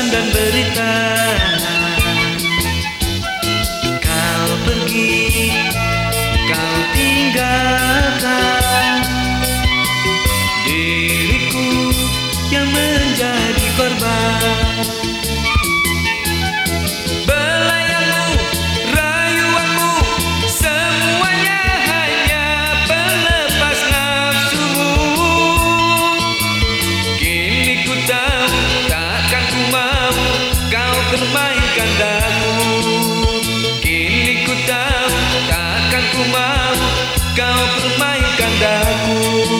ucapan dan berita. Kau pergi, kau tinggalkan diriku yang menjadi korban. Belayanmu, rayuanmu, semuanya hanya pelepas nafsumu. Kini ku tahu takkan ku mau kau permainkan daku. Kini ku tahu takkan ku mau kau permainkan daku.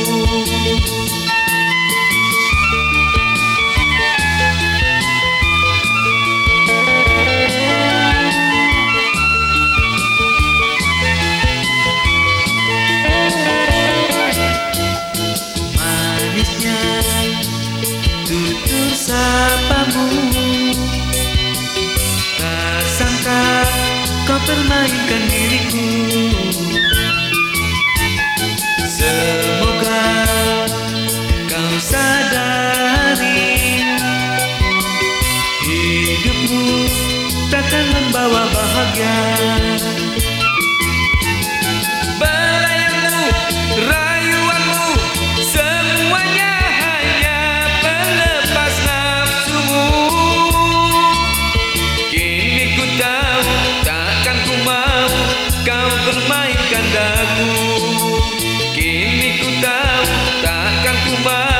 Tutur sapamu, tak sangka kau permainkan diriku. Semoga kau sadari hidupmu takkan membawa bahagia. Belayanmu, rayuanmu, semuanya hanya pelepas nafsumu. Kini ku tahu takkan ku mau kau permainkan daku. Kini ku tahu takkan ku mau